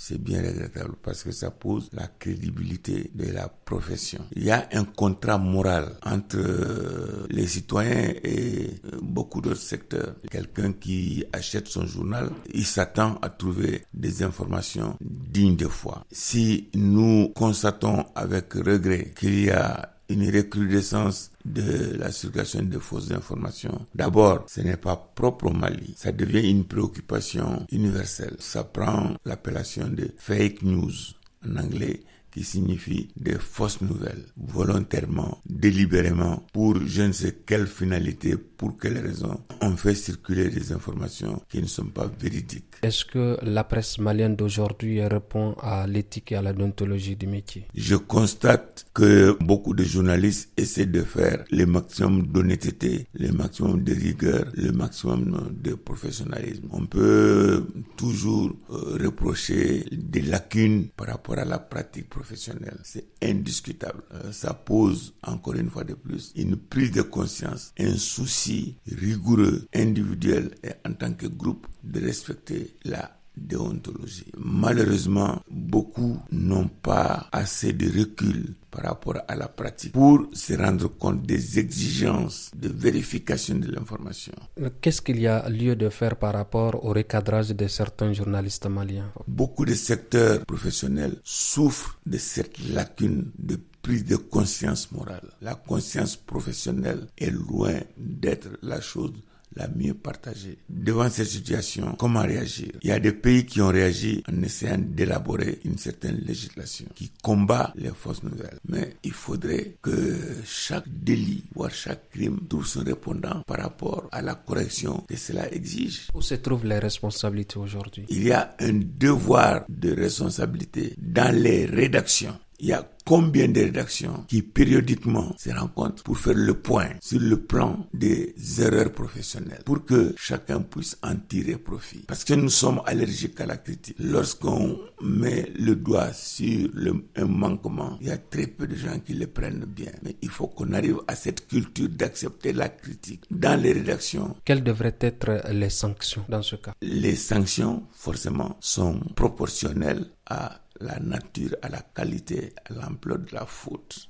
c'est bien regrettable parce que ça pose la crédibilité de la profession. Il y a un contrat moral entre les citoyens et beaucoup d'autres secteurs. Quelqu'un qui achète son journal, il s'attend à trouver des informations dignes de foi. Si nous constatons avec regret qu'il y a une recrudescence de la circulation de fausses informations. D'abord, ce n'est pas propre au Mali. Ça devient une préoccupation universelle. Ça prend l'appellation de fake news en anglais, qui signifie des fausses nouvelles, volontairement, délibérément, pour je ne sais quelle finalité, pour quelle raison, on fait circuler des informations qui ne sont pas véridiques. Est-ce que la presse malienne d'aujourd'hui répond à l'éthique et à la déontologie du métier? Je constate que beaucoup de journalistes essaient de faire le maximum d'honnêteté, le maximum de rigueur, le maximum de professionnalisme. On peut toujours reprocher des lacunes par rapport à la pratique professionnelle. C'est indiscutable. Ça pose, encore une fois de plus, une prise de conscience, un souci rigoureux, individuel et en tant que groupe de respecter la déontologie. Malheureusement, beaucoup n'ont pas assez de recul par rapport à la pratique pour se rendre compte des exigences de vérification de l'information. Qu'est-ce qu'il y a lieu de faire par rapport au recadrage de certains journalistes maliens? Beaucoup de secteurs professionnels souffrent de cette lacune de prise de conscience morale. La conscience professionnelle est loin d'être la chose la mieux partagée. Devant cette situation, comment réagir? Il y a des pays qui ont réagi en essayant d'élaborer une certaine législation qui combat les fausses nouvelles. Mais il faudrait que chaque délit, voire chaque crime, trouve son répondant par rapport à la correction que cela exige. Où se trouvent les responsabilités aujourd'hui? Il y a un devoir de responsabilité dans les rédactions. Il y a combien de rédactions qui périodiquement se rencontrent pour faire le point sur le plan des erreurs professionnelles, pour que chacun puisse en tirer profit. Parce que nous sommes allergiques à la critique. Lorsqu'on met le doigt sur un manquement, il y a très peu de gens qui le prennent bien. Mais il faut qu'on arrive à cette culture d'accepter la critique dans les rédactions. Quelles devraient être les sanctions dans ce cas? Les sanctions, forcément, sont proportionnelles à la nature, à la qualité, à l'ampleur de la faute.